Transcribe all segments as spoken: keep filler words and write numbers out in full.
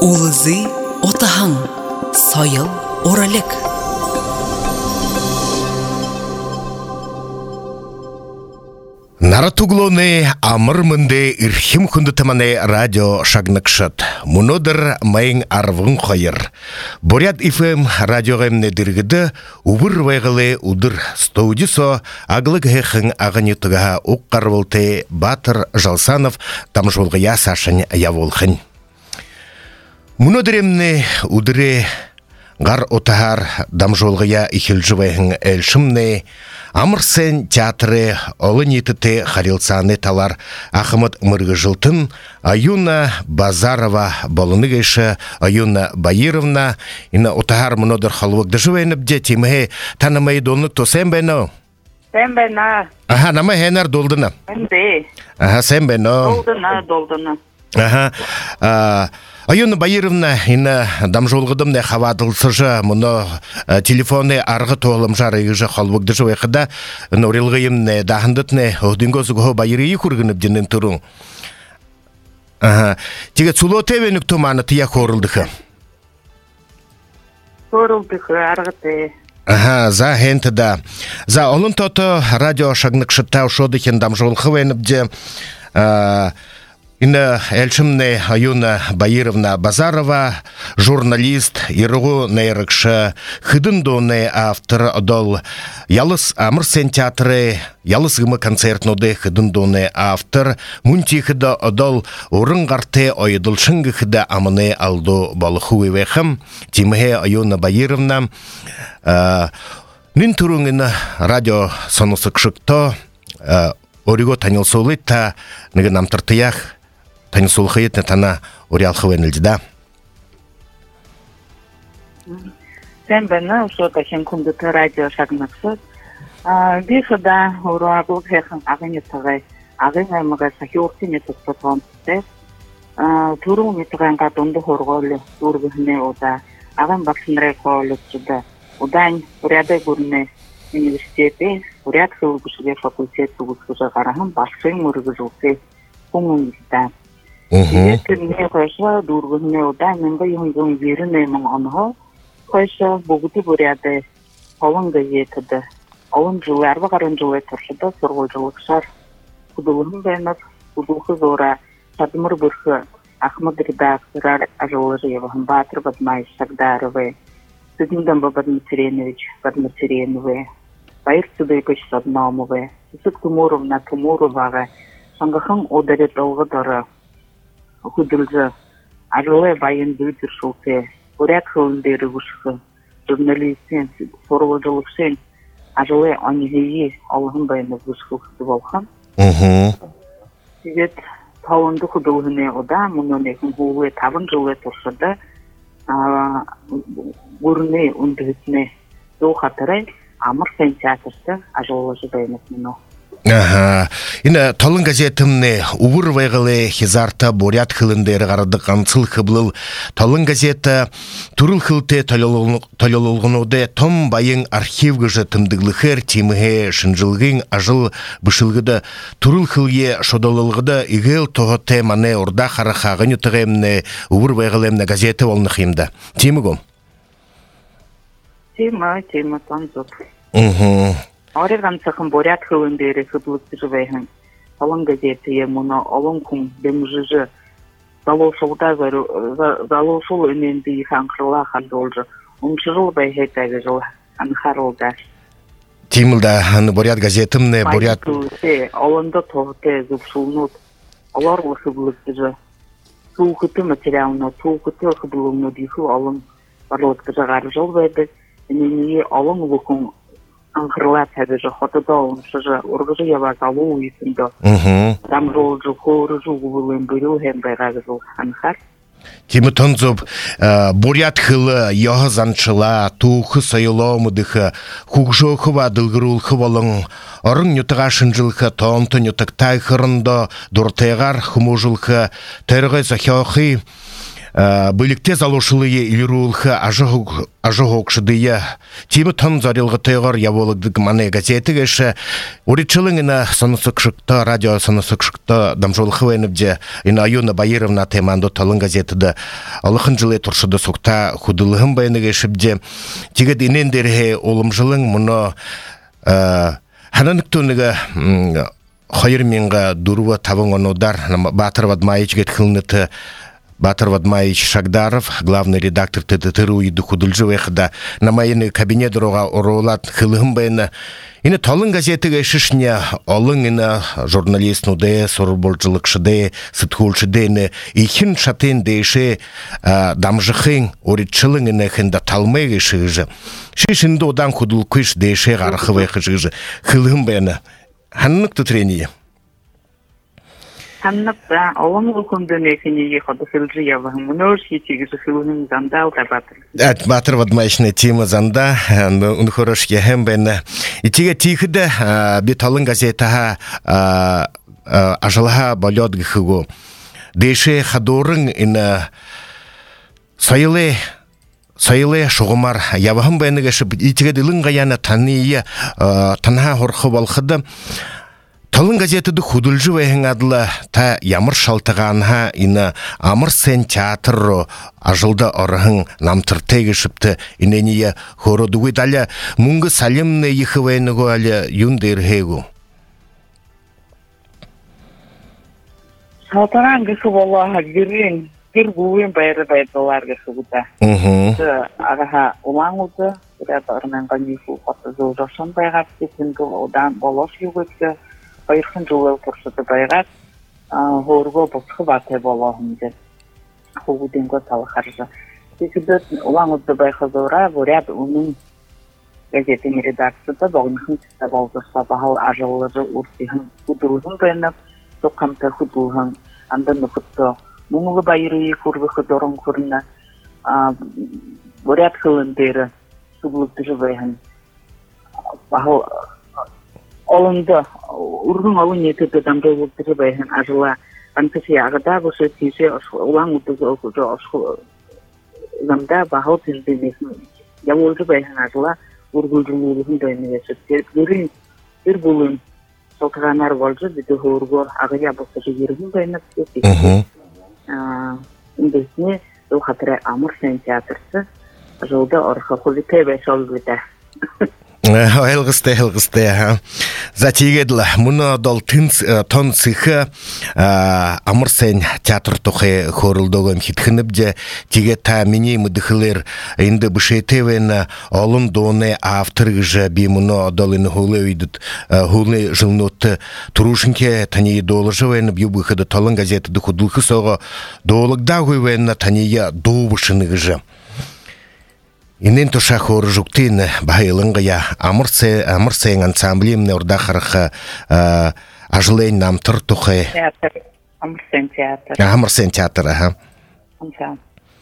Улызы отаһың, сайыл оралек. Наратуглоны амырмынды ирхим хундытыманы радио шагныкшыт. Мунодыр майын арвын қойыр. Борят ифэм радиоғымны дыргыды убыр вайғылы удыр студисо аглык хэхын ағынетіға уққарвылты Батыр Жалсанов тамжолғыя сашын яволхын. Мунодыремны удыры ғар отағар дамжолғыя ихилжывайхын әлшімны Амырсен театры олы нетіті харилсаны талар Ахмад Мыргыжылтын, Аюна Базарова болыны гейші, Аюна Баировна, ина отағар мұнодыр халуықды жывайынып деті мэй танымай долны то сен бәйно? Сен бәйна. Аха, намай хэнар долдына? Бәнде. Аха, сен бәйно? Долдына, долдына. Аха, Аюна Баировна, ина дамжолғыдым не хавадылсыжы, мұны телефоны арғы тоғылым жары егіжі қалбықды жывайқыда, норилғайым не дағындыт не оғдыңгозығы байыры екургініп денін тұрың. Теге цуло тевенік туманы тия қорылдықы? Қорылдықы, арғыты. Аха, за хенті да. За олын тоты радио шагнық шыттау шодықен дамжолғы вайынып де, Инна Эльшимне Аюна Баировна Базарова, журналист, иргу нейрыкшы, хыдындоны автор одол, ялыс Амырсен театры, ялыс гымы концертноды хыдындоны автор, мунти хыда одол, урынгарты ойдылшыңгы хыда амыны алду балыхуы вехым, Тимхе Аюна Баировна, нин туруңын радио сонусы кшыкто, ориго танилсулы та нығы намтыртыях, Тани сулхаетне тана уриалхывен ильдида. Сен бәні ұшота хен күндіті радио шагнықсыз. Бейхіда ұруағыл хэхын ағын етіғай, ағын аймыға сахи орсын етіп тұтуан тұтты. Туру метіған қатынды хорғолы ұрғыхіне ода, ағын бақсынрай қоғылы тұды. Одан урядай көріне университеті, уряд қылғышыға факультет тұғышыға қарағын бақсын ұрғызылсы қоңыңызда. Кіріне қойша дұрғыне ода менгі үйіңдің верін өймің анығы қойша бұғыты бұряды олың газетіді. Олың жылы әрбі қарын жылы тұршыда сұрғыл жылық шар. Құдылығын бәйніп, құдылығы зора, садымыр бұрқы Ахмад редакторар ажылы жевығын Батыр Бадмай Шагдаровы, Сыдиндан Бадматеренович Бадматереновы, Байыр Судайкоч Саднамовы, Сысык Тумуровна Тумуроваға, Шаңғықын одарет олғыдары Худылжы, ажылы байын бүйдір шылты, уряд хылындері ғышқы, журналистен, сорғы жылықшен, ажылы анигеyi алғын байыны ғышқы құды болған. Сегет тауынды худылғыне ода, мұнын екін ғуылы табын жылы тұршыды, ғұрыны үндігітіне зол қатыры, Амырсен театрсы ажылы жыбайынық мұны. Аха, ина талын газетімне увыр вайғылы хизарта борят хылындары ғарды қанцыл қыблыл талын газеті турыл хылты талололғынуды том байын архив гыжы тымдыглыхыр тимге шынжылғын ажыл бышылғыды турыл хылге шодолылғыды игел тоғыты маны орда қарақағын ütіғемне увыр вайғылымне газеті олнықымда. Тимі гом? Тимі, тимі, танзуп. Уху. Арыған сақын борят хылындері қыблықты жывайхын. Алын газеті емуна, алын күн демжыжы, залошылда залошыл өненді ханқырла қалды олжы. Оншы жыл байхетәгі жыл анқарылда. Тимілда, борят газетімне, борят... Алында тоғыты зұпшылынуд, аларлы қыблықты жы. Туғыты материалына, туғыты қыблығыны дейху алын барлықты жағары жыл бәді. Енене алын ұлықын Анхырлат әдіжі хотыда олыншыжы ұрғыжы ябаз алу үйсінді. Дамжолжы қорыжы ұғылын бөрі ән байғағы жыл анхар. Тимі тұнзып, борят хылы, яғызаншыла, туқы сайылау мұдықы, құқжоқы ва дылғырулқы болың, ұрын нүтіға шынжылқы, тонты нүтіктай қырынды, дұртайғар хұмужылқы, тәрғай захиоқы, Бөлікте залушылые илирулхы ажығықшыдыя темі тон зарилғы тайғар яволыгдық маны газеті кеші уричылыңына санысықшықта, радио санысықшықта дамжолықы вайныбде ина Аюна Байыровна теманды талын газетіді алықын жылы тұршыды соқта худылығын байыны кешіпде тегед инендерге олым жылың мұны хананықтуыныға хайыр менға дуруа табың онодар Батыр Вадмаич кетхілніті Батыр Вадмаич Шагдаров, главный редактор ТТТРУ иды худылжывайқыда на майыны кабинет роға оролат хылығын байыны. Ині талын газетіге шишне алың ині журналистнуде, сорболчылықшыде, сытхулшыде ихін шатын дейші дамжықын оритчылың ині хында талмайғы шығыжы. Шишінді одан худыл күш дейші ғарқывайқы шығыжы хылығын байыны. Ханнық тұтрение? Ханнапта олам укундун экинеги ходосылжы явахын мунор хитиги жыхылының занда алта батыр. Әт Батыр Вадмайшны тема занда, он хорош ехем бәні. Итиге тихіді бет алын газетаға ажылға балет гіхігу. Дейші қадорың іні сайылы Сайылы шоғымар явахын бәні кәшіп итиге дылың ғаяны таныйы танға хорқы балқыды. Талын газетіді худылжы вайын адылы та ямыр шалтығанға ині амыр сен театры ажылды орығын намтыртай кешіпті инение хородуы далі мұңғы салимны ехі вайынығы әлі юнды ерхейгу. Шалтыран кісі болуға гірін, гір бұуын байры байдылар кісі бұда. Ағаға ұлан ұлды, бірәді ұрнанға нефу қоты зыл жоқшын байғап кетінгі одан болош югөткі. Байырқын жылы тұршыды байғат, ғорғы бұлтқы баты болуғынды. Құғуденгі талы қаржы. Секілді ұлан ұлды байқызуыра, бұряд оның газетін редакцияда бағынықын тісті балдырса бағал ажылылығы ұрсиғын құдылығын байынып, соққамты құдылығын андыны құтты. Мұңылы байыры көргі құдырын көріні, бұряд қылындері сұбылықты жыбайын. Бағал Олынды, ұрғын олын етіді дамды өктірі байын ажыла антысы ағыда бұшы түйсе ұлан ұтызы оқыжы ұшқы замда бағал тіндемесін яволжы байын ажыла ұрғылжылығын дайыны кешіп. Бір бұлын солтығанар болжы біді ұрғыр ағыя бұсыжы ерігін дайынып кесіп. Үндесіне ол қатыры Амыр Сен театрсы жылды орқы құлытай бәш олғыда. Элгысты, элгысты. Затегеділ, мұны дол тон цихы Амыр Сен театр тұқы хорылдығым хитхініпде теге та мені мұдықылыр енді бұшетевен олын доны авторгыжы бей мұны долыны хулы өйдіт хулы жылнотты тұрушынке тәнейі долыжывен бүйбіқыды толын газетіді құдылқы соғы долығда ғойвен тәнейі доғышынығыжы. Инен туша хор жуктин байылыңғая Амыр Сен ансамблемне орда қарықы ажылайын намтыр тұқы. Театр, Амыр Сен театр. Амыр Сен театр, аха. Ансам.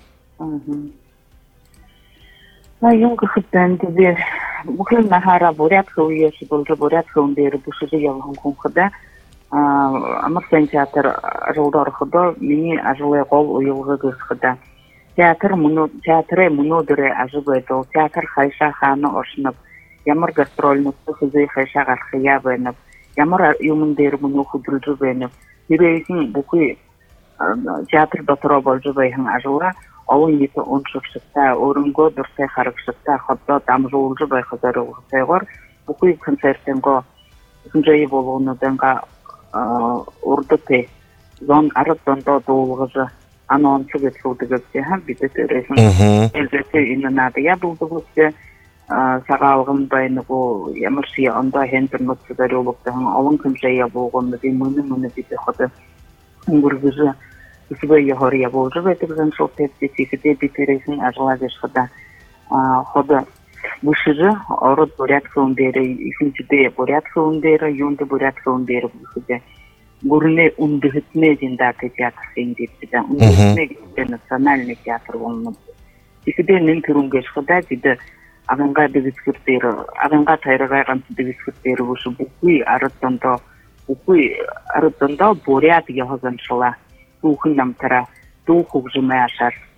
Юңғы құттан дебе, бұқын нахара бурят қауыясы болжы бурят қауындері бұшызы ялғын құнқыда. Амыр Сен театр ажылдар құды, мені ажылай қол ұйылғы ғысқыда. Театр театры мұнодыры ажыбайды, театр қайша қаны оршынып, ямыр гастрольнысы қызы қайша қарқия бәніп, ямыр юмындері мұны құдылжы бәніп, ерейсін бұқы театр батыра болжы бәйхін ажыла, ауын еті оншық шықта, орынғы дұрсай қарық шықта, қапта дамжы олжы бәйқызары ұғысайғыр, бұқы концертенгі күнжайы болуыныденға ұрдыты, зон арыттанда доғылғызы, анонсы кетілуді көпте, біті төресін әлбәті үнінады. Я бұлды көпте сағалғын байыны бұл емірші анда хендір мұтсыдар олықтығын алын күнжайя болғанды бей мұны-мұны біті қоды үңгіргізі үсібай яғария болжы бәтігізін шылтепті секіде бітересін ажыла кешқыда қоды бұшыры орыд бурят қылындері, үшіншіде бурят қылындері, юнды бурят қылындері бұшыде. Гурне ундыгытне дендаты театр сендепсида, ундыгытне национальный театр болмады. Икиде нен түрүнгеш кыда диде аганга дегискүртері, аганга тайрагайган дегискүртері ушу букуй арыттанда, букуй арыттанда борят яғазаншыла, тухын намтара, тухук жымай ашар.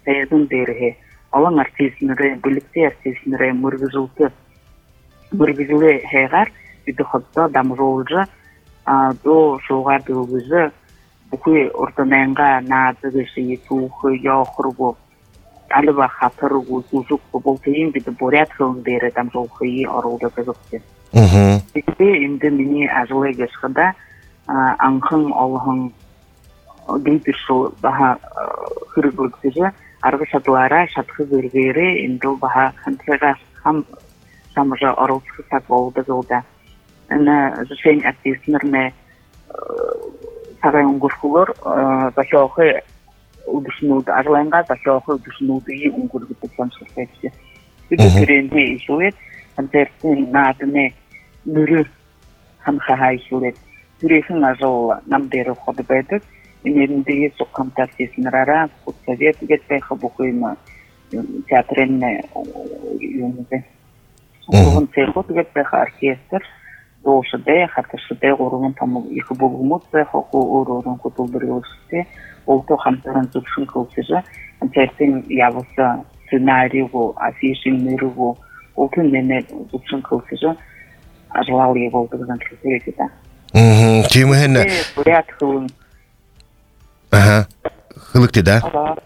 сайдын дээрээ олон артистнэрэ бүлэгтэй артистнэрэ мөргөжүүлдэг мөргөжлөө хайгаар бид хотдоо дамжуулж а до шугаар дүүгэж бүхий урднанга наадгэши түүх яохргоо алба хатаргуу зүзүк болтын бид бурят хон дээр дамжуулахыг оруулдаг гэсэн. Мм. Тэгээ энд миний ажлыг ясгада анхан олхон дийтэшо баха хэрэглэгдэж арга шатлаараа шатхыг эргээрээ энд баха хантлагаас хам самжа оруулах болдог удаа. Ана зэшэн артистнэрнэ цагаан өнгөрөхөөр бахиохы удушнууд арланга бахиохы удушнуудыг өнгөргөдөг самсгалтай. Бид тэрэнди ишүүет концертын наадны нэр хамхахай ишүүет түрээхэн ажил нам дээр хот байдаг. Энэндээ сукамтасиснараа утсавет гэтэх бухим театрын юмдэ. Он цехот гэтэх оркестр доошдэ хаташдэ гурван том их болгомут хохо өрөөрөн хөтөлбөрөөстэй олто хамтран зөвшин көлсөж концертын явуулсан сценарийго афишин нэрго олтын нэ зөвшин көлсөж ажлаалыг болдог zantlэгтэй. Мм. Тийм ээ. Бурят хөлн. Аха. Хөлөгтэй да.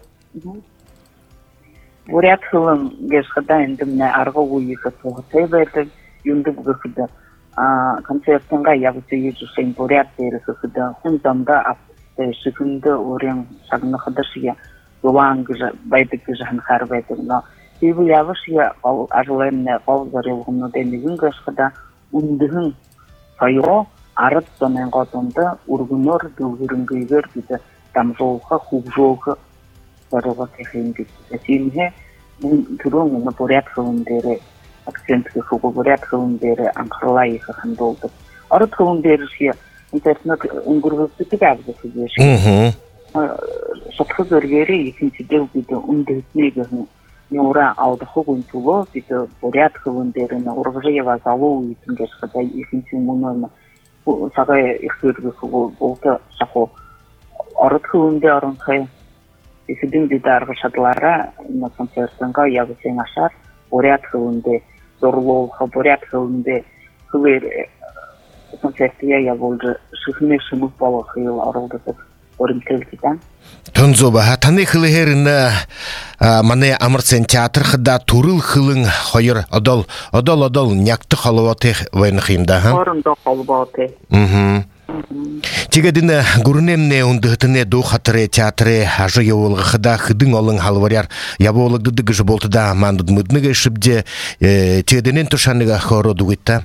Бурят хөлн гэсгада эндэмнэ арга үеийг тохиолтой байдаг юмдаг гэхэд а концертынга явуулсан юусын бурят дээрсэхэд хүн замда шигүнд өрийн сагнахадашия юван гэж байдаг гэж ханхаар байдаг но тийм явашия ажлын голгорилгонод нэгэн гэсгада үндхэн соёо ард тонengодонд өргөнөөр дүүрэнгээр бид дамжуулах хөвжөөх зорилгот хийх тиймээ түрүүн нэг бурят хөвөн дээр акцент хийх бурят хөвөн дээр анхаарлаа их хандуулдаг. Ород хөвөн дээр шиг интернет өнгөрүүлдэг авдаг гэж. Аа. Сотхог өргөрөө ихэнх дэв бид үндэснийг нуура аудахыг үнтгөө бид бурят хөвөн дээр нэг ургажява залуу ингэж хадаа ихэнх юм цагаа их хэрэгсэг болто сахо ород хөвөндөө оронхой ихэдэн бид арга шатлаараа энэ концертынгаа явуулсан ашаар бурят хөвөндөө зурлуулах бурят хөвөндөө хөвөр концертия явуулж шихнэ шимэг болох юм оруулдаг оримтэлтэй. Тонзоба таны хэлээр нэ манай амарсан театр хада төрөл хөлн хоёр одол одол одол нягт холбоотой вайнах юм да ха. Орондоо холбоотой. Мм. Тэгээд энэ гүрнэмнэ өндөхтөнэ дуу хатры театры хажуу явуулгахда хэдэн олон халвараар явуулагддаг гэж болтуда мандад мэднэг шибдэ тэдэнэн тушаныг ахород үгүйта.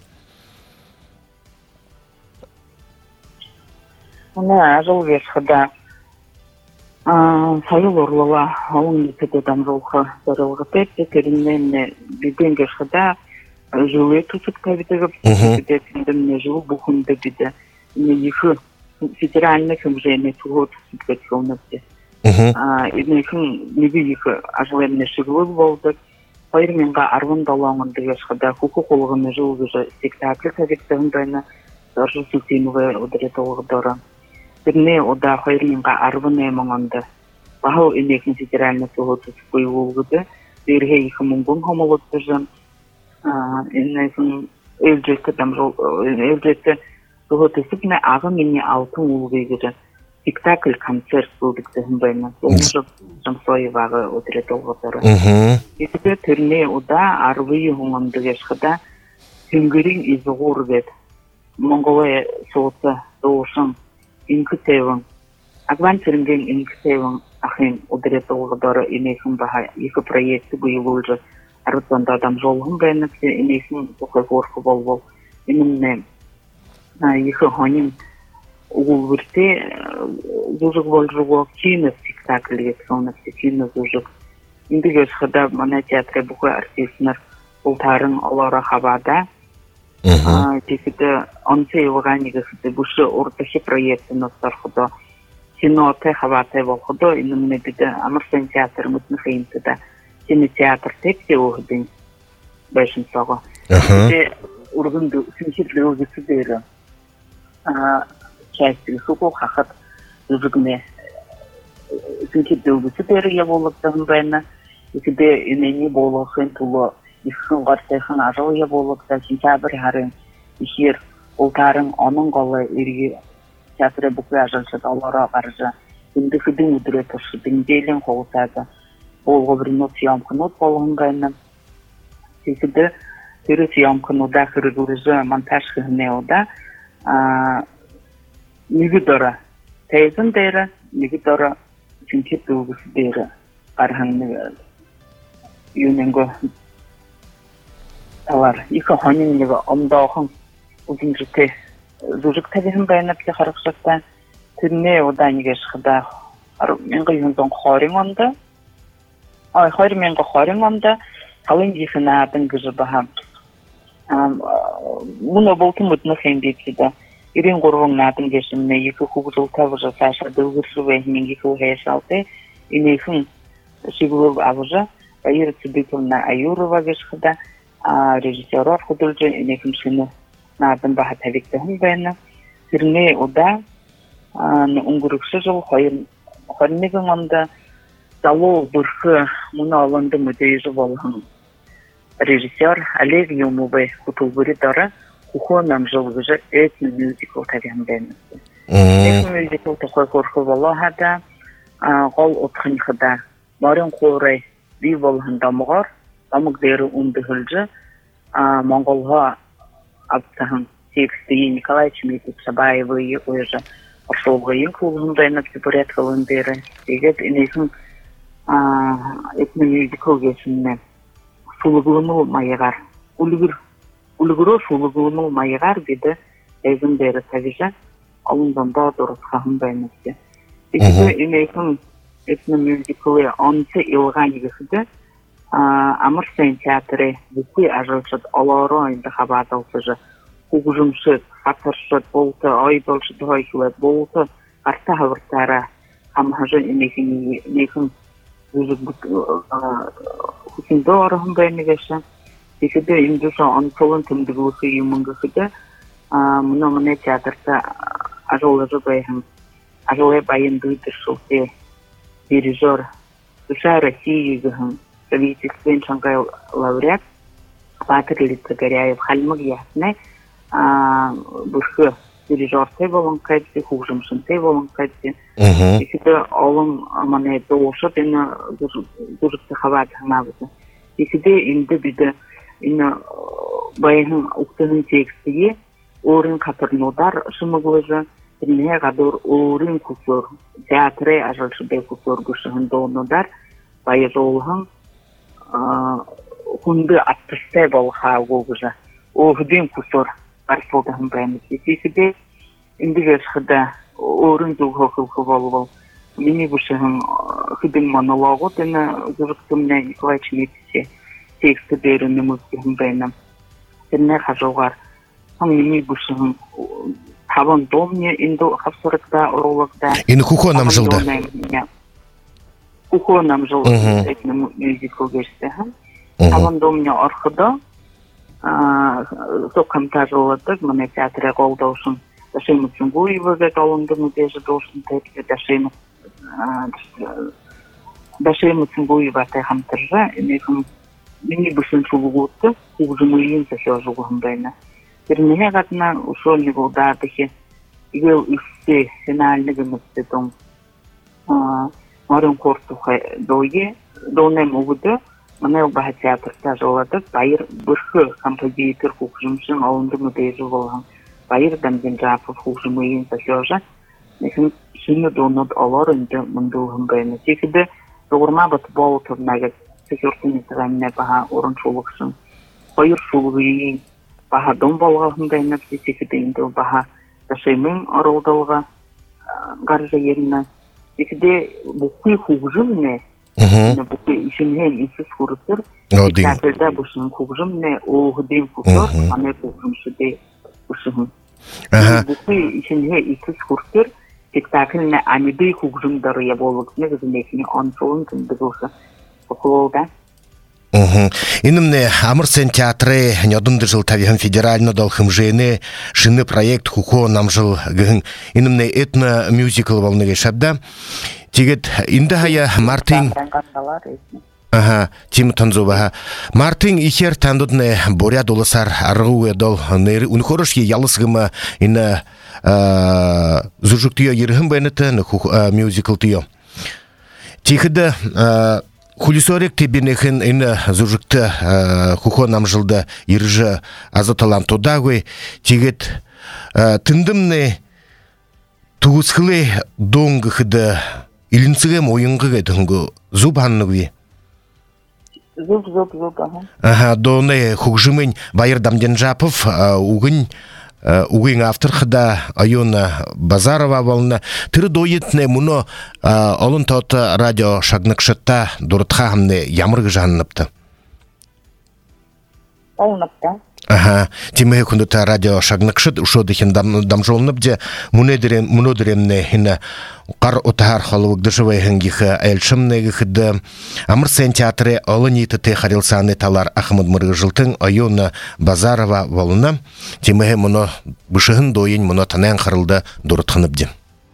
Она ажил гэсгада а соёл урлала он ихэд дамжуулах зорилготой тэрнээ бидэн гэсгада живэт үсгтэй гэдэг бид жил бүхэнд бид их федеральных хэмжээний төгөөд гэдэг юмнууд. Аа энэхэн нэг их ажлын шигүүл болдог. хоёр мянга арван долоо онд гэсгада хөхөх болгоны жил гэж спектакль тавьсан байна. Зоржил системээр өдрөтөөгөөр тэрний удаа хоёр мянга арван найман онд баху энэхэн федеральных төгөөд буйвуулгад дээрээ их мөнгөн хомолдож аа энэхэн элжэт дамжуул элжэт төгөөд эсгнэ аган миний алтан үлгээ гэж спектакль концерт бүгдсэн байна. Өнөөдөр жамсой вага өдрөтөөгөөр. Тэгэхээр тэрний удаа арван хүн онд гэсгада тэнгэрийн изгуур гэд Монголын сууца дуусан инктэвэн агван тэрнгийн инктэвэн ахын өдрөтөөгөөр энэхэн баха их проект буюулж арван дамжуулсан байна. Энэхэн тухай хөрх болвол энэ на их хонин угуултэй зүрх болжгоо кино спектакль гэсэн кино зүрх индигээс хада манай театрын бүхэн артистнэр ултарын олоороо хаваада аа тэгээд онцгой явгааны гэхэд бүш урдах проект нь орходоо кинотэй хаваатай болохдоо энэ бид амарсан театр мөтнөх юмтада кино театр тэтгэв өгдөн байсан цагаа тэгээд урганд синхирлөө гэсэн а часть хуху хахат зүгмэ çünkü dövgüsü deriye boluktan bana iki de ineni bolukun tulu işin garsayın arıya bolukta sentabr harın işir ultarın onun galı iri teatre bukuyajılsa dolara qarşı indi hidin üdretosu dindelin olsaydı bolgo bir not yamkınot bolğungaynam iki de Hürüt yamkınoda hırgırıcı montaj hıneoda Nigidora teyzin deri, Nigidora çünkü dövgüsü deri qarğanını yönengo alar. İki hanin gibi omdağın uzunjite zujuk tabihin bayanapki qaraqşaqta türne odan geçqida menga yundan qarin onda ay hayır menga qarin onda qalın jixinatın gıcı baham bunu boltum mutlu hendikide irin qorğun natın geçimne iki hukukul tavıja saşa dövgüsü ve mingi kuheşaltı inefin sigulub avıja ayır tibitulna ayurova geçqida rejissyor hudulcu inefin şunu natın baha tavikte bana türne oda unguruksu jol hayır hayırnigin onda Dalo burkı bunu alındı müdeyzi bolğun rejissyor Олег Юмубay hutulguri dara huhu namjolgıcı etni musical tabihan benisi. Etni musical takoy korku vallaha da qol otxın xıda marin qoray bir bolğun damğar damık deri undihilci Mongolha abtahın teksti Nikolay Çmitov Sabayev'ı oyucu Arşolğayın kulğundayn aktiporet kılın deri. Eget inesin etni musical geçinme suluğunu mayagar ulgur ulguru suluğunu mayagar dedi ezin beri tabica alından daha doğru kahın beynesi işte inekin etni musical'ı onca ilgan yıkıdı Amr Sen Teatrı buku ajılçıd aları ayında xabardalsıcı hugujumşıd xatarşıd boltu aydolşıd haykılat boltu arta havırtara hamhajı inekin inekin Hüsün doğruhun beni geçen. İki de indüsa antolun tümdüğü yumungısı Muna mına teatrda arolları bayım. Arolaya bayım duydur şulti. Dirijör. Душа России гыхын. Советскен Шанхай лауреат. Батыр Лицагоряев халмыг ясны. Бұрхы дирижер тей болын қайтсы, хужымшын тей болын қайтсы. Икіді олың аманы доғышы бені дұрықты қабат ғанабызы. Икіді енді біді байының ұқтының текстіге орын қатырнудар шымығылыжы. Біріне қадыр орын күсір, театры ажылшыдай күсір күшігін доғынудар. Байы жолығын хүнді аттыстай болға оғыжы. Оғыдың күсір арсылдығын бәйміз. Икіді енді кешқіда орын тұлғы қылғы болу. Мені күшігін хүдің монологы дені жүріктіміне Николай Чметовсе тексті дәріні мүзгігін бәйнім. Біріне қажылғар. Мені күшігін Таван домне инду хавсорыкта урологда. Ин кухо нам жылды. Кухо нам жылды. Этному мюзикл geçti. Таван домне арқыда. Сокамта жылдык. Мына театрға қолдаушын. Дашемі Цунгуеваға қалынды мүдежі доушын тәпке. Дашемі Дашемі Цунгуева тәхамтыржа. Мені бүшін шулығуытты. Құғжымылын сәсі жылғын бәйні. Бірмене қатына ұшолны болдардығы ел үсті финальнігімізді дом марын қортуқы дойы, донем ұғыды, мұны ұлбаға театрта жоладық, байыр бұрқы композитор құқжымшын алынды мүдейжі болған. Байыр дәмден жапып құқжымыйын сәсежі, несін шыны донат алар үнді мұндылығын бәйіні. Секіді жоғырма бұты болу тұрнағы сәкерсін етіғаміне баға орын шолықшын. Байыр шолығы Baha dom bolğahında inapsi sekide indi baha taşıyımın araldalga garja yerine. Sekide bukuy hugujum ne? Bukuy işin hem işsiz kurutur. Teatrda buşun hugujum ne? O hıdayım kutur. Ane hugujum şude buşun. Bukuy işin hem işsiz kurutur. Spektakline amiday hugujum darıya bolğuk ne? Gizimekini ansolun tümdüğü olsa. Okul olda. Инымне Амырсен театры нёдынды жыл табиғын федерально долхым жейне шыны проект хухо нам жыл гын. Инымне этно мюзикл волныге шабда. Тегет инді хая Мартин... Ага, Тим Танзубаха. Мартин ихер тандудне боря долысар аргуе дол нейри унхорышки ялысгыма ина зужук тио ерхым бәйнеті мюзикл тио. Тихіді Хулисорек тебенехен ина зужукты хухо нам жылда иржы азаталан тодагой. Тегет тындымне туғысқылы доңғы хыды илінсігем ойынғы гәдіңгі зубанныгы. Зуб, зуб, зуб, ага. Ага, доны хugжымын Байыр Дамденжапов, угын, угын автор хыда Айона Базарова волна. Тыры дойетне муно олын тоты радио шагнықшытта дұрытқа хамны ямырғы жаныныпты. Олыныпты. Ага, тимеhe күндіті радио шагнықшыт ұшодыхен дамжолынып де мұнодыремне хина қар отахар халуыгды жывайхынгихы әлшімнегі хыды Амырсен театры олы ниетіте харилсаны талар Ахмад Мырғы жылтың Айона Базарова волына тимеhe мұны бұшығын дойын мұны танайын қарылды дұрытқынып де.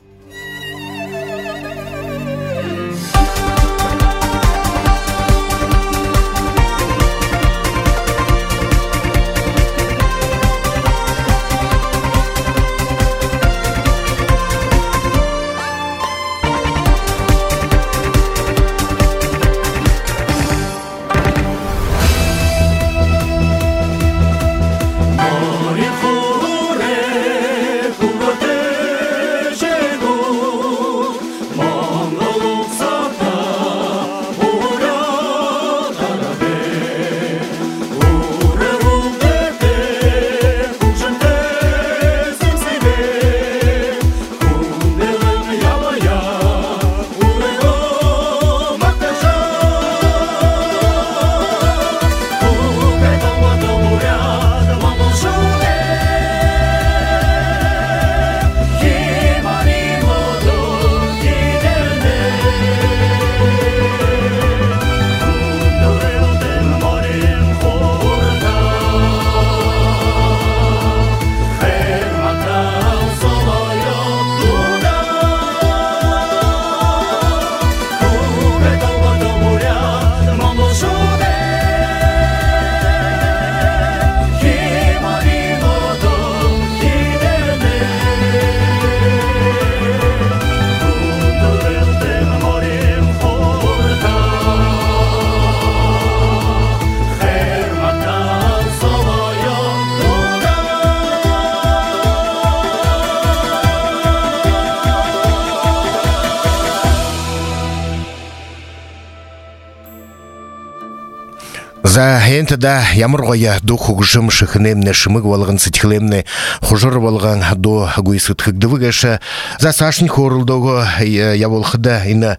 За хенті да ямыр ғоя до хугжым шықынемне шымыг болған сытхылемне хужыр болған до гуйсытхыгдывы гэші. За сашын хорылдығы яволхыда ина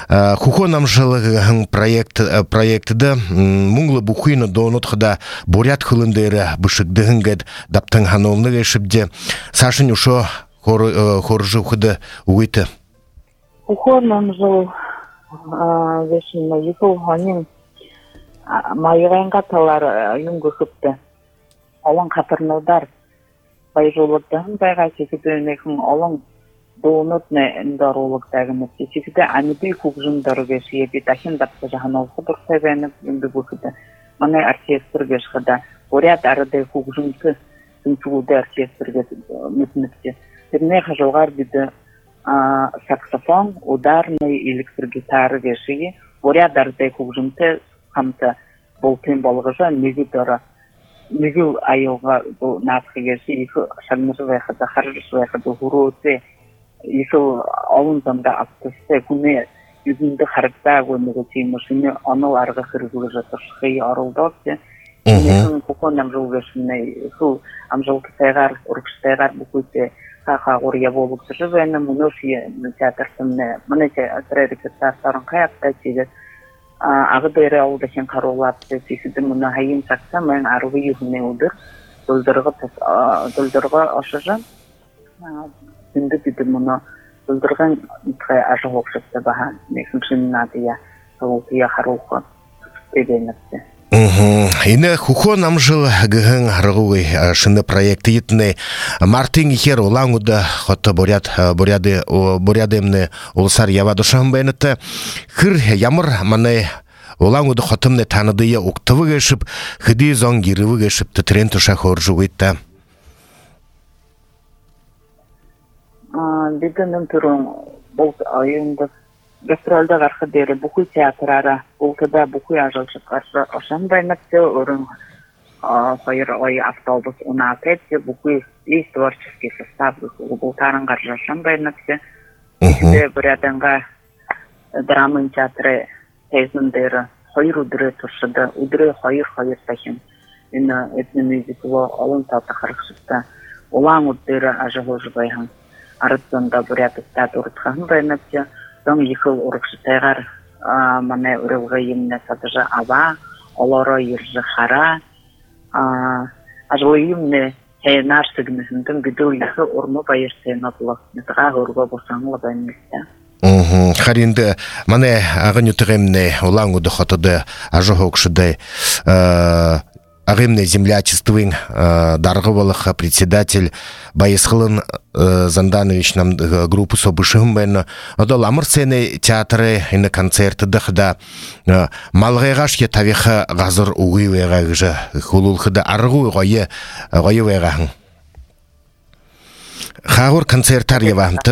хухо намжылығын проектіді мұңлы бұхыйны донытхыда борят хылындары бұшықдығын гэд даптың хановны гэшіпде. Сашын ұшо хоржы ұхыды ұйты. Хухо намжыл гэшін ехыл ғанин майығайын қаталар үйінгі күпті. Олың қатырнудар бай жолықтағын байға секіді өнекін олың доғынытны үндар олықтағын секіді әнібей көкжымдар өгеші ебі дақын дапсы жағын олқы дұрсай бәйініп үнді бұқыды. Маңай оркестрге шықыда. Борят арыдай көкжымсы сүнсуылды оркестрге мүтініпті. Біріне қажылғар біді саксофон, ударный электрогитары веші. Борят арыдай көкжымсы хамта болтын болғыжа мүгі дұры. Мүгі айылға нафқы кеші, екі шагмышы вайқыды, қаржышы вайқыды, ғұру өте, екі ауынзамда аптысты, күні үзінді қарықта көмігі теймішіні, аныл арғы қырғылы жатыр шықай арылды өте. Екі көкон амжыл кешіміне, екі амжыл кісайғар, ұрқыштайғар бұқыте, қақа ғұрия болып тұршы вайны, мұны шие театрсымне, мұны театры қаяқта тегі, ағыдайры ауылдашын қарулапты, тесіді мұны хайын сақса, мән арғы үйіне ұдыр, дөлдірға ашыжы, үнді біді мұны дөлдірған үтқай ажы оқшықты баға, мекін шынын адыя, ұлтыя қарулқы. Стебенерсе. Ine хухо намжыл гыгын рыгуй шыны проекты етне Мартин ихер олаңуда хотто борят боряды борядемне улсар явадышам бенете хыр ямыр мане олаңуда хотымне таныдыя уктывы гешип хыди зон гирывы гешип трен туша хоржуйта. А биденен турун бол айында гастролда гархадere бухуй театрара ултада бухуй ажалчы каршы ошан байнакты орын хайыр ай автобус унатет бухуй лист творческий состав бултарын гаржашан байнакты де бұряданға драмын театры тезіндері хайыр удыры туршыда удыры хайыр хайыр сахин ина этномюзикло алын тата харықшыпта олаң удыры ажалы жыбайхан арыцында бұрятыста туртхан байнакты Сон ехал урокшитайгар мане урылга емне сатыжы аба, олоро ержы хара, ажлы емне хейнар сыгнысындың бидыл ехал урмы байыр сейнатлық, нетіға ғырға босаңылы байнесті. Харинды мане ағын ütігемне олаң уды хотыды ажы хоқшыдай Агымный землячествың дарғы болық председатель Байысқылын Занданович нам группу собышым бәйні. Одол амыр сені театры ині концерты дықыда малғайғаш ке тавиқы ғазыр уғый вайғағыжы хулулқыда арғы ғойы ғойы вайғағын. Қағыр концерттар евағымты?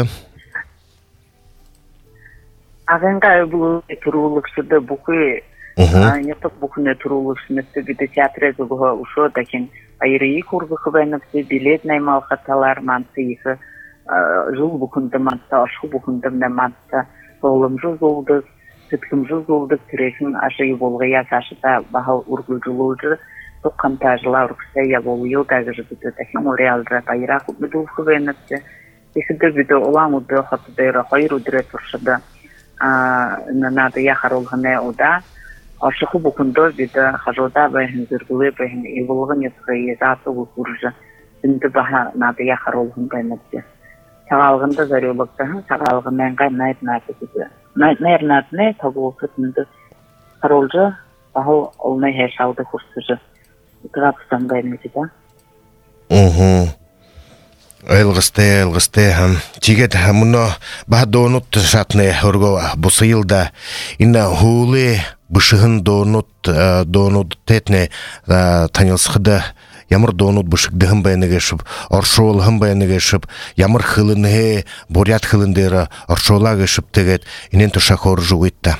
Ағынға бұл тұрулықшыды бұқы не так бухне турулышнысы биде театры зуга ушо такин айры кургы хвенапсы билет наймал хаталар мансы их жыл бухунда манса ашу бухунда манса солым жыл золды сыткым жыл золды тирехин ашы болга ясашыта бахал ургул жулуды токкантажла уркса я болуё дагы биде такин реалда айра биду хвенапсы ихде биде оламуды хатдера хайру директоршада а надо я харолгане ода Ашықы бұқынды беді қажода бәйін зіргілі бәйін еволығын етіғі заты ұлғыржы үнді баға нады яқар олғын бәйнәді. Сағалғында зарелықтағын сағалғын мәңғай найд нады беді. Найр надыны табы олқытынды қаролжы бағыл олмай әшалды құрсыжы. Үтіға пұстан бәйнәді да. Элгысты, элгысты. Тигет мұны баға донут шатны ұрғы бұсы елда. Инна хулы бышығын донут, донут тетне танылсықыда ямыр донут бышықдығын бәйіні кешіп, оршуылығын бәйіні кешіп, ямыр қылыны, борят қылындері оршуыла кешіп тегет, инен тұша қоры жұғытта.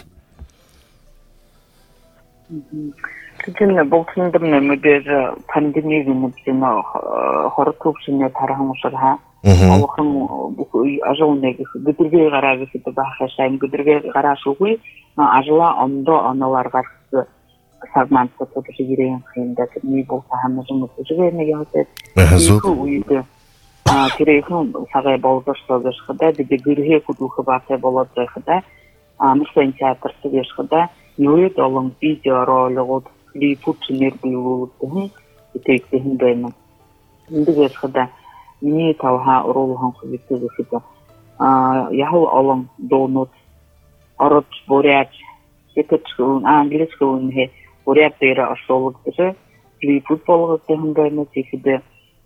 Кичинне болсындымны мүдері пандемияны бізіні хоры көпшіне тарағымышырға. Алықын ажылынығы күдірге қарағысы бақашайын күдірге қарашуғы ажыла ондо аналар қарқысы сағмантсы тұтышы ерейін қиында не болса хамы жұмысы жүгеріне яғыз Екі үйді керейхін сағай болғышты ғышқыда деді гүрге күдуқы бақай болады ғыда мұстайын театрсы ғышқыда Нөйет олың видео ролі ғод клипутшынер бұйылуылықтығын етектігін бәймін. Үнді ғышқыда не тауға ұролығын құбетті ғышыда. Яғыл олың донут, орыт, борят, екіт шқылын, аңгілі шқылын борят бері ашолықтығы клипут болғыздығын бәймін секіді.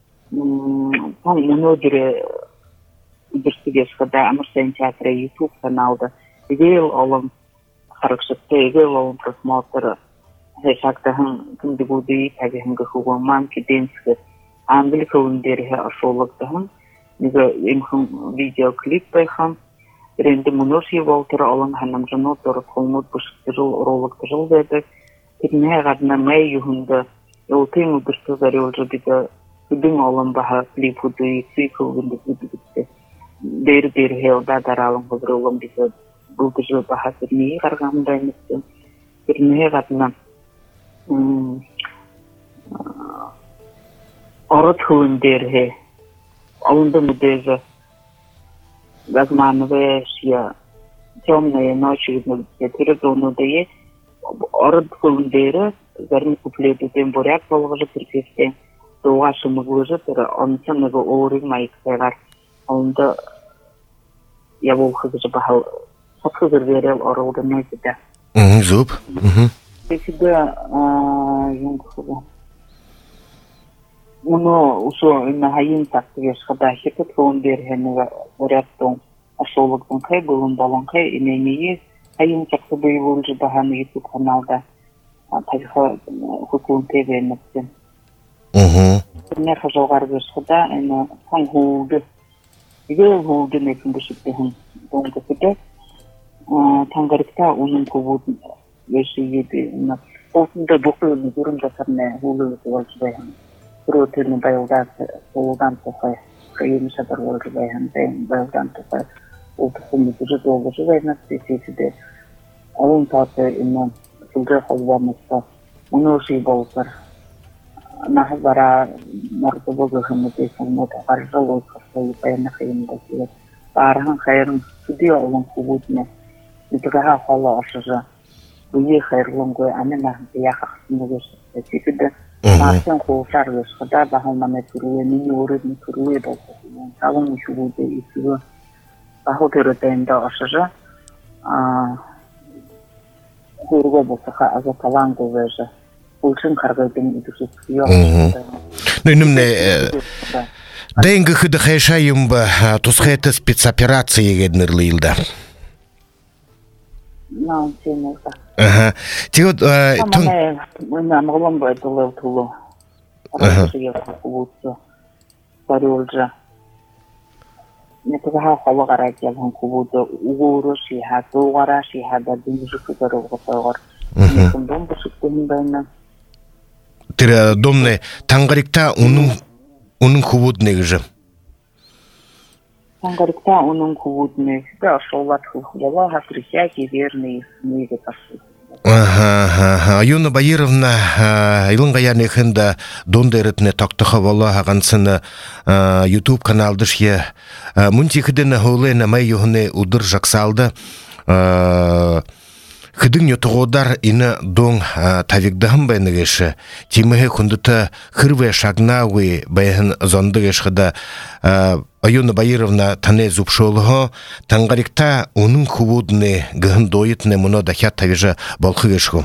Мұны өдірі үдірсі ғышқыда Амырсайын театры YouTube каналды. Егейл олың Харакшытты егел олың просмотры Хешактығын күнді бұды тәгіхінгі хуғыман кеденскі аңгілі көліндері ашолықтығын Неге емхін видеоклип байхам Ренді мұныр ев олтыры олың ханам жыны тұры қолмыд бұшықты жыл ұролықты жыл деді Кедіне ғадына мәй юхынды Елтен ұдырсы зәрі олжы біді Күдің олың баға клип бұды сүй көлгінді бұды бітті Дері-дері хелда даралың ғызыр олың біді Бұл жыл баға бірнеге қарғамда еместі Бірнеге ғадына Орыт хылындері Алынды мүдезі Газмановая шия Темная ночь Терезонудае Орыт хылындері Зарны куплетуден буряк болғыжы кіркесте Доғашы мұғыжы түрі Онсанығы оғырын майықсайғар Алынды Я бол қызыжы бағал Сатқызыр верел орылды нәзіді Зуб Всегда юнгху. Уно усо на хаин тактиге шада хепет он берхенега вариаттон ашологдон кай болон балон кай имени хаин чакты быйвол жибахан YouTube каналда тайха хукун ТВ нэтен. Мгм. Не хажогар бешхада эна хангулды. Игэ хулды нэкэн бишиптэн донго фэдэ. А тангарикта унун кубут вешиеби на осында бокулны гөрүндө сарне хулды болчубайхан. Ротырны байылда солудан тохай кайын шадар болчубайхан бен байылдан тохай олтухумны жүзө долгожу вайна спесифиде. Алын таты иман сылды холбамыста уноши болсар. Нахбара марты богохымны тесен мот аржалой кастай байна кайын болсар. Бархан хайрын судия олон кубутне. Итгага хала ашыжа. Буе хайрлонгой амена яхахсны спесифиде. Мартин кулсар вешхада бахалмаме туруе мини уредни туруе болса. Салон шубуде исиго бахотеротенда ашыжа. Хурго болсаха азаталанго вежа. Улчын каргайдың идушетсиё. Ну, немне Деньги хыды хайшайым ба тусхайты спецоперация егеднерлы илда. Ну, тенелда. Ага. Тигот тун мы моглом бы это левтуло. Ага. Я кубутсо. Паролжа. Не тогда хава гараки алхан кубуто угуроши ха тугараши ха да динжуку дароготогор. Не кундом бушуктун байна. Тира домне тангарикта унун унун кубутнеги же. Тангарикта унун кубутнеги да шолат хулхула ха присяги верные снеги ташу. Ага, ага. Аюна Баировна илынга янехында дондеретне тактыха вала хагансына YouTube каналдышье мунтихиден холена майюхне удыр жаксалды хидин йотогодар ина дон тавигдахым байнагеше тимеhe хундыта хырве шагнауи байхын зондыгешхыда Аюна Баировна тане зубшолго тангарикта унун хубудны гын доитне муно дахят тавижа болхыгешху.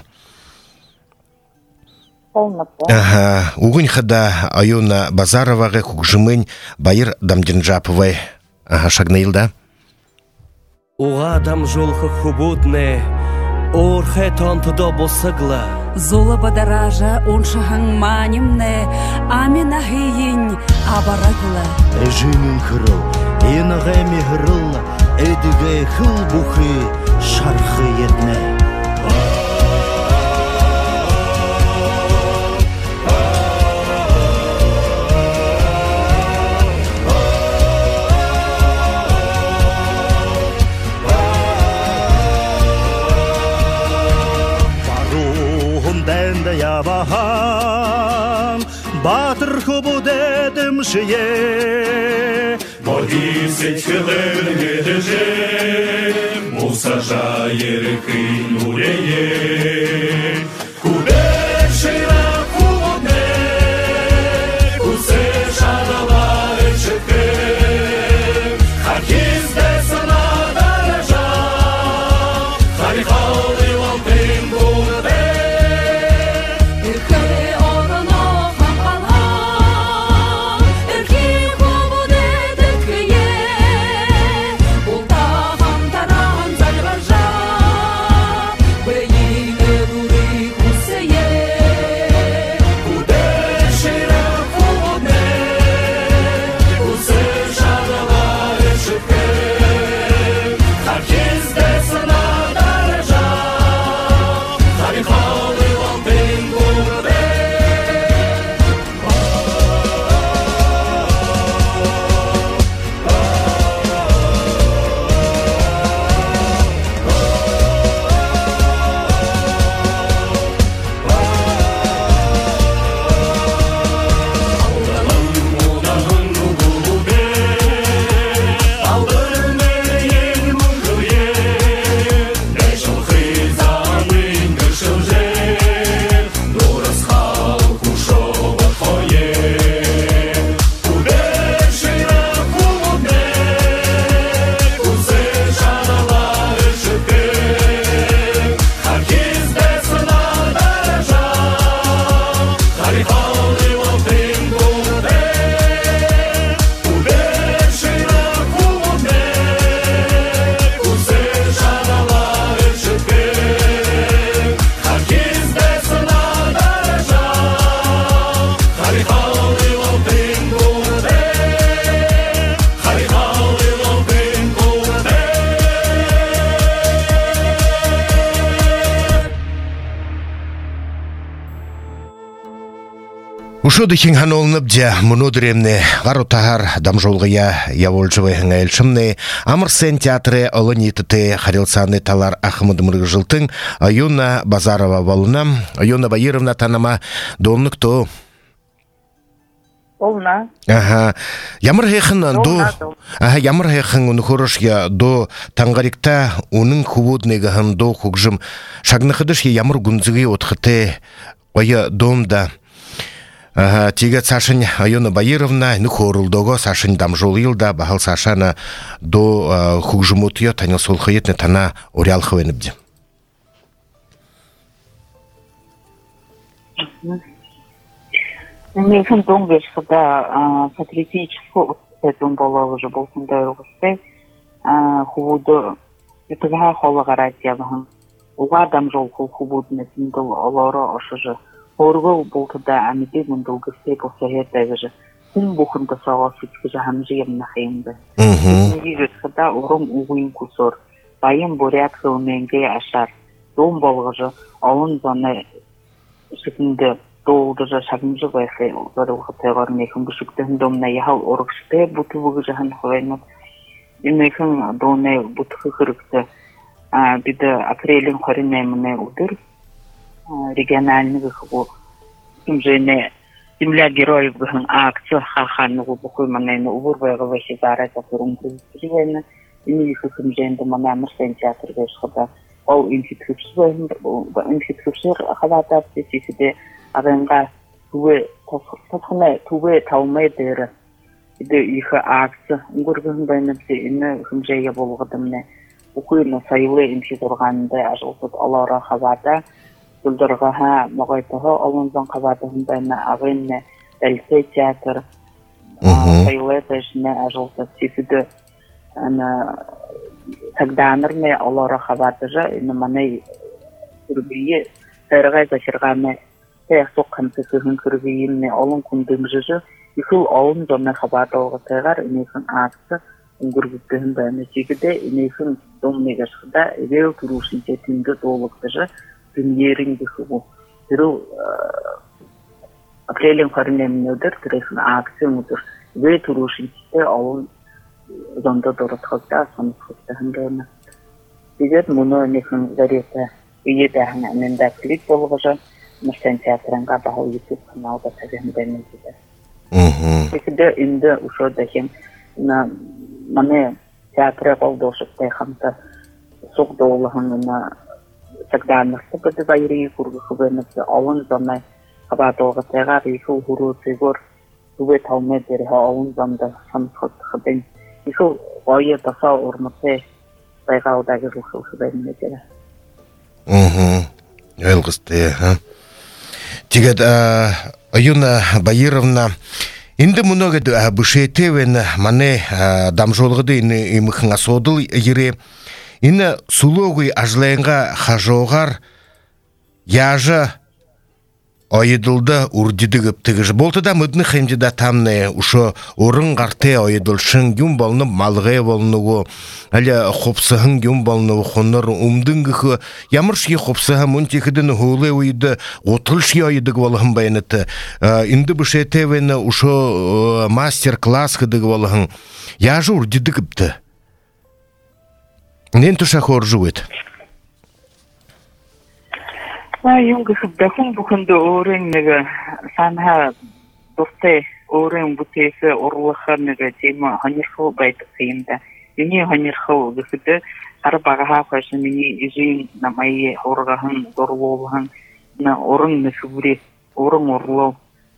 Ага, угын хада Аюна Базароваға кукжымын Байыр Дамдинжаповай шагнаилда. Уға дам жолхы хубудны Орхе тонтудо босыгла. Зола бадаража оншахан манимне, амина хейин абарагла. Эжинин хырыл, еныгайми хырыл, эдіге хыл бухы шархы етне. Yabahan Batır kubu dedim şeye Mogi seçkiler gedece Musa şair kıyın ureye Kuber şira kubne Kuse şadala eşeke Hakiz de sana daraja Harikalı valtın bude Herkes de sana daraja Ушо дихин ханолнып жа мунодремне гару тахар дамжолгая яволжывай хангайлшымне Амырсен театры олы нитыты харилсаны талар Ахмадымыргы жылтың Аюна Базарова волнам Аюна Баировна танама долнық то. Олна. Ага. Ямар хехан до. Ага, ямар хехан уны хорошя до тангарикта унын хубуднегахан до хугжым шагнахыдыш ямар гунзыгы отхыты оя домда. Ага, тига Сашин Аюна Баировна, ну хорулдого Сашин дамжол илда, бахал Сашана до хугжумутьё танил солхаетне тана орялховенбди. Мен думаю, что да, патриотического это было уже был фундамент, а худо это га холагарат явхан. Уга дамжол хубудне сингл алара ашыжы. Оргол болтуда амиде мундулгысы посоветовали же. Кун бухында савасы кижа хамжием нахимда. Мм. Вижу, когда уром угуин кусор. Байым бурят хылменге ашар. Дом болгыжы, алын заны шикинде долды же шагымжы байхы. Зарылғы тайгар мекін бүшіктен домна яхал орықшты буту бұғы жахан хвайнат. Мекін доны бутықы қырықты. Биді апрелін қаринаймыны удыр. Региональных его имжене земля героев гхан акция хахан его буквально увурвая вахизара которым привязана имели их имженде мана Амырсен театр гешхада ол инфекция инфекция халата специфиде аганга туе тохне туе таумедер иде их акция гурган байнапсе ине имжея болгодымне буквально сайлы инфекторганда ажылсыз алара хавада Дулдыргаха магайтаха алынзан кабатыгын байна агынне әлсе театр сайлеташне ажылса сифиде ана тагданырне алара хабатыжа ине маны үрбие сәргай зашырганы тех соккан сыгын күрбиемне алын күндүмжүжү икул алын жана хабатыгы тагар инесин аксы унгургүтөн байна сигиде инесин домнегашда эвел турушинче тинде толуктыжы премьеринг биху. Тэру апрелин харинем нөдер тэрхэн акци мөдер вэ турушинчтэй аван зонда дөрөтхөлтө сонхолтой хангана. Тэгээд мөнөө нэхэн зарията иедэхэн ананда клип болгожо Амырсен театрынга бахал YouTube каналда тагэмдэн гэдэг. Мм. Тэгээд энд ушодахэн на мане театры болдоштой хамта сугдоолахан на тогда на стопы байри кургухбенс алын замай хабатога тагар иху хуру цэгор түбэ тавмэдэр хаун замда самхот хбэн иху гойя таса урматэ байгаадаг рухбэн мэдэрэ. Мм. Ялгысты, ха. Тэгээд Аюна Баировна инде много бушетевен мане дамжолгыды имхэн асодыл ире Инна сулогуй ажлайынға хажоғар яжы ойыдылды урдидігіп тігіж. Болты да мүдні хемдеда тамны ұшы орын ғарты ойыдылшын гүн болны малғай болнуғы, әлі қопсығын гүн болнуғы қоныр умдыңғығы, ямыршығы қопсыға мүнтекідің ғулы ойыды отылшы ойыдығы болығын байыныты. Инді бүшетевені ұшы мастер-класс қыдығы болығын яжы урдидігіпті. Нен туша хоржует. А юнга хбахан буханда орен нега санха досте орен бутесе орлаха нега тема ханирхо байт химда. Юни ханирхо гыхыды арбага хашын мини изин намайе оргахан дорлоолхан на орын нефури орын орло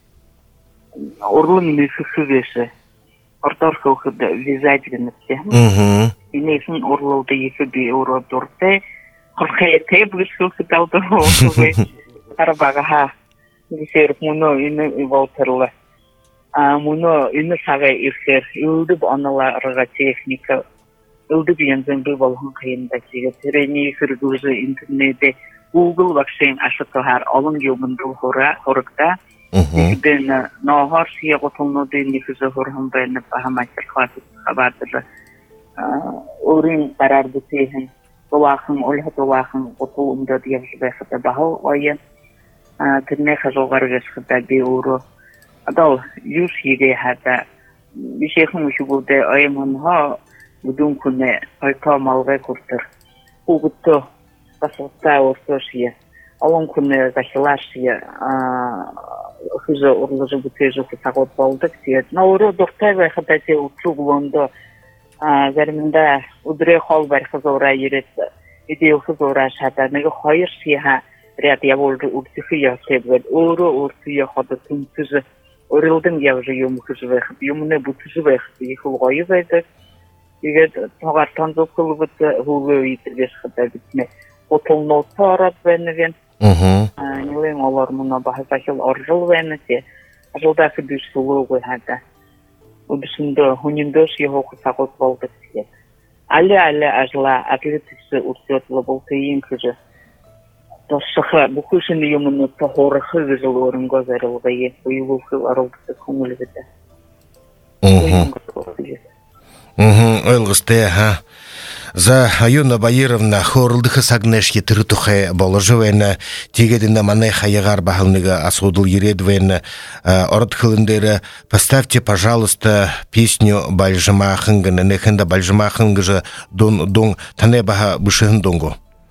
орлын нефусувеше орторхо хыда визайдгенсе. Мм. Инесин орлоуды екі би оро дорте хорхете бүсүк талды хобе арбага ха дисер муно ины волтерлы а муно ины сага ирсер үлдүп аналарга техника үлдүп янзен бир болгон кыйында киге терени хүргүзү интернетте Google вакшин ашыты хар алын юмдул хора хорукта ден нохар сия готонно ден нифүзө хорхам бен пахаматер класс хабардыр Орин карар бутehen Толахын олха толахын отулумда диявшбехта бахал ойен тэрнэ хажоогар гэсхта би өөрө Adal yüz yige hada bir şeyhim şu burada aymanha budun kunne ayta malga kurtar. Ubutto basıtta ortosya. Alın kunne zahilaşya hızı orlucu bu tezi kutakot baldık diye. Nauru doktor ve hadati uçuğunda verminde udre hal var kızora yiret. İdeal kızora şada ne hayır siha riyadiya oldu urtiya sebet. Oru urtiya hada tümsüz Orildin yavru yumukuzı ve yumune butuzu ve yıkılgayı verdi. Eğer tağartan zokulu bitti, hulu yitirgeç kadar bitme. Otol notsa arat verneven. Nilin olar muna bahasakil arjıl vernesi. Ajıldaki düz sulu oğu hada. O dışında hunindöz yahoku sakot baldık diye. Ali ali ajla atletisi ursiyotlu bultu yiyin kızı. Dostça bu kuşun yumunu tahorı güzel orun gözerilgeyi uyulukı arıldısı kumulubide. Mhm, Өлгісте, ha. За Аюна Баировна хорылдығы сагнешке тырытухай боложуэна тегедінде мане хайығар бахылныга асудыл ередвэна ород хылындері поставьте, пожалуйста, песню Бальжымахынгына, нехенда Бальжымахынгы же дон тане баха бышығын донгу.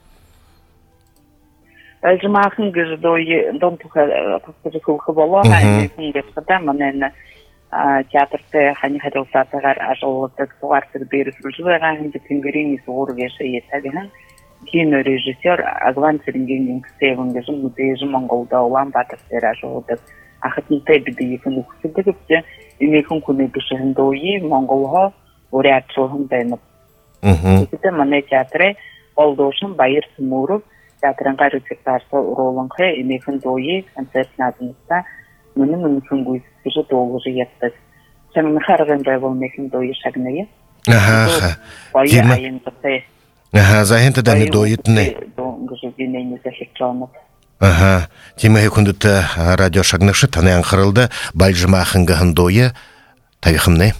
Бальжымахын гыжы дон туха пастыры кылқы бола, хәне фингесқыда манен театрты хәне хәділсатығар ажылыдық туғартыр беріс рүжуэға хәнді тінгерені суғыр кеші етәгінің кино режиссер Аглан Сірінгенген кісевін гыжы мұдейжі Монголда olan батыртер ажылыдық. Ақытынтай біді екін ұқсыды күпте, емекін күні кішігінде ойы Монголға орятшылығын дайынып. Екіті мане театры олдошын байыр сымурып, театрынға рецептарсы ролыңқы емекін дойы концертін адымызда Müni mümkün güyüsü doğucu yaptık. Sen hargın da olmakın doyu şagneyi. Aha. Bayı ayında te. Aha, zahente da ne doyut ne? Doğucu dinleyini zahircanıp. Aha. Тимахи күндүтті радио шагнықшы таны аңқырылды. Бальжымахынгығын дойы. Тавихым не?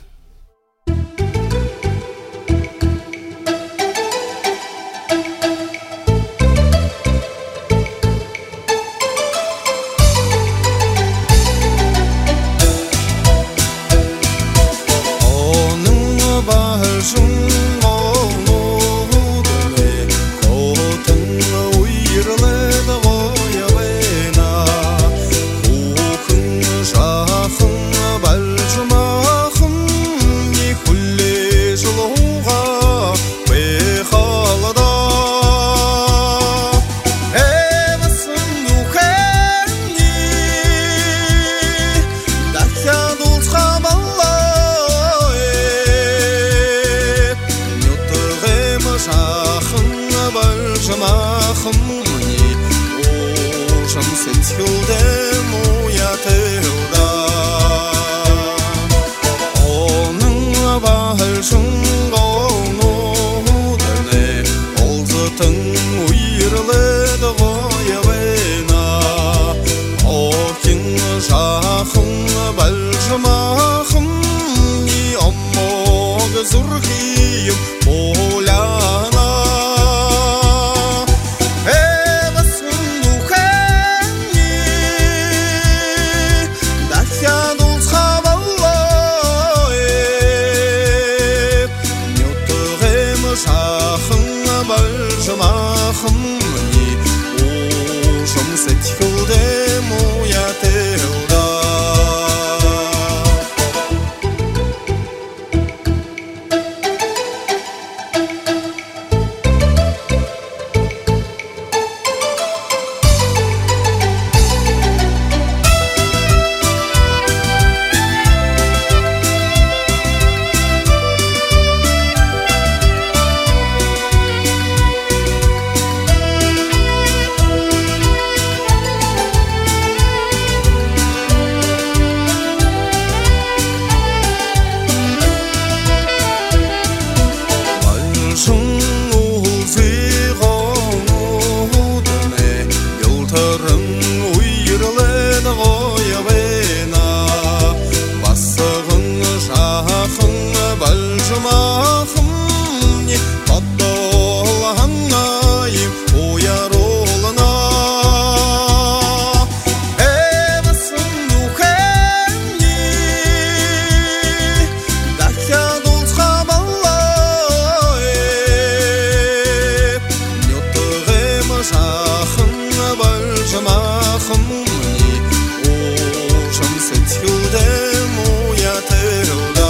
шахмни ушам сетюдем уятырда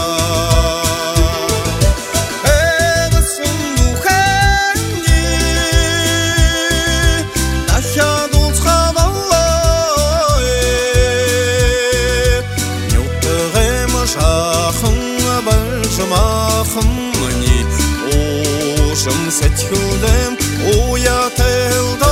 эвсун духани нахядул цхаваллае нютгем шахм балшмахмни ушам сетюдем уятырда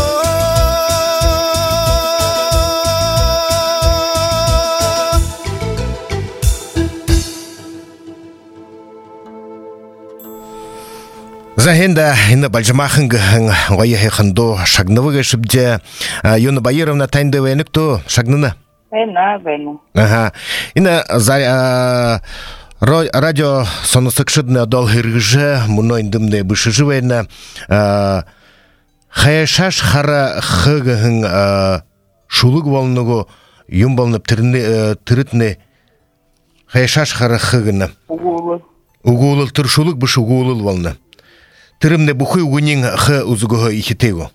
Захенда инна бальжамахынга гойе хандо шагнавыга шибде Юна Баировна тайндывайнык то шагнына. Бена, бена. Ага. Инна за радио соносыкшыдны дол хиргыжы муно индымны бышыжывайна хаяшаш хара хыгыхын шулык волнугу юм болнып тырытны хаяшаш хара хыгыны. Угулы. Угулыл тыр шулык быш угулыл волны. Тырымны бухы угунин хы узугуга ихитего.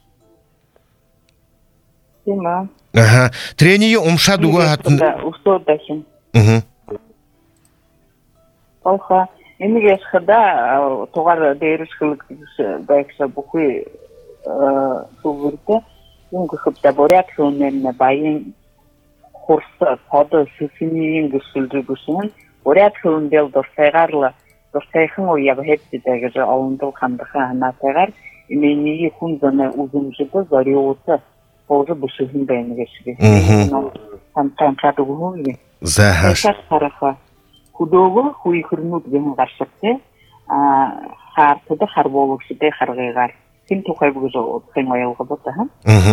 Сима. Ага. Трению умша дуга хатын. Усто дахин. Угу. Олха, эмигес хада тогар дейришкылык байкса бухы сувырты. Унга хыпта борят хылненне байын хорса пода сисинин гүсүлдү гүсүн. Борят хылндел достайгарлы. Достайхын ойябы хепсидегі жа алындыл қандыға анатағар, имени хунзаны uzunжыды зариоты олжы бұшығын бәйініге шіге. Там қадығы ғылы. Захаш. Эшат қараға. Худоғы хуй күрінуд бен ғаршықты, қартыды қар болықшыды қарғайғар. Сен тоқай бұғы жол отқын ойылғы бұты, ха?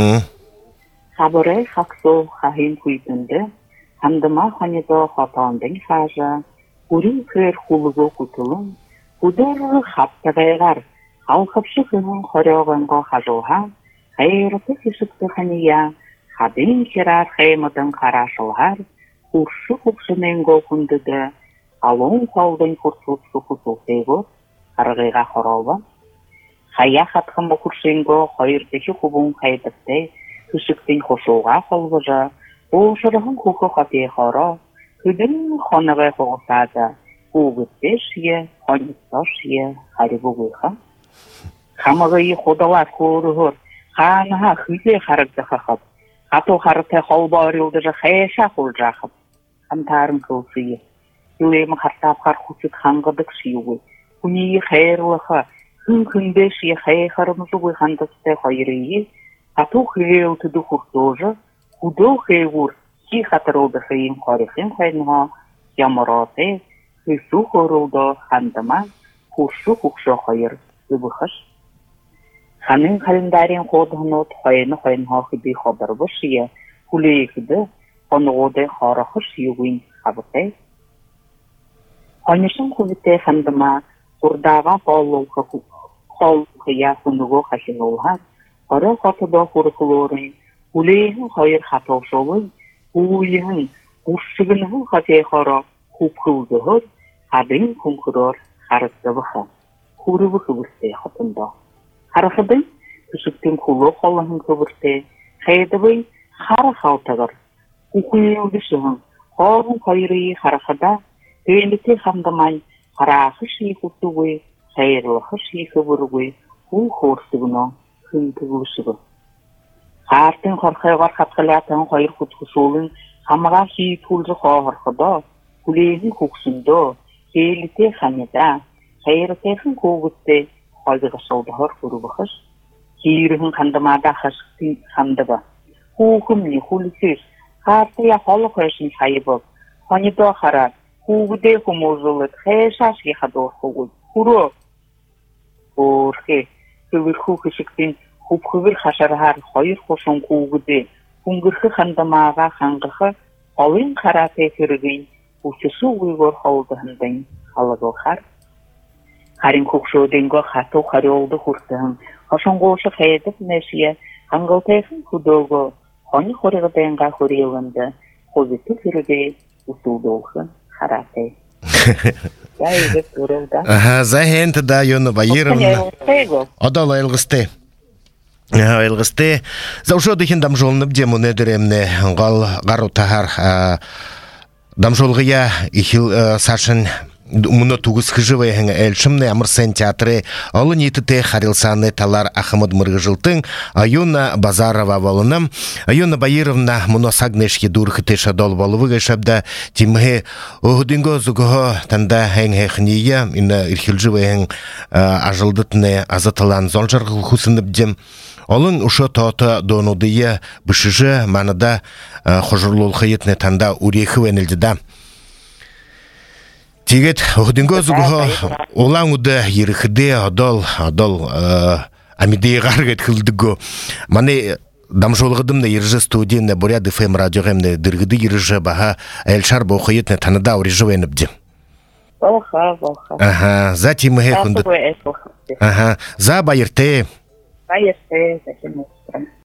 Қабырай қақсо қағын құйтынды, қандыма қанезо қатауындың қажа, Урин көр хулугу кутулун, худору хаптагайгар, халқыпшы күнін хорёғынға қажылға, хайраты кішікті қания, хадын керар хаймыдың қарашылғар, хуршы құпшыненго күндіді, алуын қалдың құртылыпсы құтылсейгіз, қарғайға хоралба. Хая қатқымы құршенго хайырдекі құбын қайдықтай, кішіктің қошуға қолғыжа, ұшырығын құқы қапей қора, Күдің қонығай қоғысады, ұғытте шие, қонықта шие, қари бұғыға. Қамығыйы қодалар қорығыр, қаныға хүзе қарықты қақып, қату қарыты қолба өрілді жа қайша қол жақып. Қамтарын қылсыйы, үлемі қартап қар құсыт қанғыдық шиуы, күнейі қайырлығы, күн-күнде шие қайқарымызы қойғандысты қайырыйы, қату қиыл түді құртожы, құды қайғыр, Ки хатырылды хыйын қарихын қайынға, ямыраты, хысу қорылды хандыма, құршы құқшы қайыр үбіхіш. Ханын календарин қодығынот қайыны қайынға қыды қабырбы шия, хүлейкіді қонығыды қарақыш юғын қабытай. Қанышын құбытай хандыма, құрдаға қалқыя құнығы қашын олғар, қара қатыда құрықылырын, хүлейін қайыр қатаушылын, Уйын, ұшығының қатай қара құпқылдығыр, қадың күнкірор қарыздыбықы, құрыбықы бұстай қытында. Қарықыдың күшіктің құлы қолығын көбірте, қайдыбың қара қалтығыр, құқүйелдішігін, қағын қайрыйы қарықыда, төйлікте қамдамай, қарақы шей құтуғый, қайырлықы шей көбіргүй, құл қорсығына күн түгілшігі. Қартын қорқайғар қатқылатын қайыр құтқысуылын қамыға шей түлжі қағырқыда, күлейін көксінді, кейліте қанеда, қайырытайқын көгітті қайдығы шалдығыр көрібіқыш, кейірігін қандымада қашықтың қандыбы. Қуқымны құлысыз, қартыя қалы қойшын қайыбып, қанеда қара, қуғыде құмызылыд, қайшашке қадыр қуғыз, құры. Орқе, көбір құқышықтың Хупхывыр хашархар хайыр қошын қуғыды, күнгірхі қандамаға қаңғықы, қалын қарапай кіргей, ұсысы ұйғыр қалдығындың қалығылқар. Қарин көкшөденгі қату қари олды құртығын, қашын қошы қайдып мәшия, қаңғылтайқын күдігі, қаны қорығыденға көрелінді, қозыты кіргей, ұсылдылғы қарапай. Яйгіп ұрылда. Захен тада Юна Баировна. Одала елгісте. Айлгысты. Заушо дихин дамжолны бде муне деремне гал гару тахар дамжолгыя ихил сашын муно тугыз хыжывай хэнг эльшымны Амырсен театры олы нитыте харилсаны талар Ахмад Мыргыжылтың Аюна Базарова волыным Аюна Баировна муно сагнешки дурхыты шадол волывыгы шабда тимхе огудинго зугого танда хэнг хэхния ина ирхилжывай хэнг ажылдытны азаталан золжаргыл хусыныбдем Олын ушо тота донудыя бышыжы манада хожурлул хыйытны танда урехы венелдіда. Тигет огудинго зугого олаң уды еріхіде адол адол амидей гаргет хылдыго. Маны дамжолғыдымны ержі студийны Бурят эф эм радиоғымны дыргыды ержі баға әлшар бұл хыйытны танада урежі венебді. Волха, волха. Ага, за тимыхе хунды. Ага, за байырты. Поехали, зачем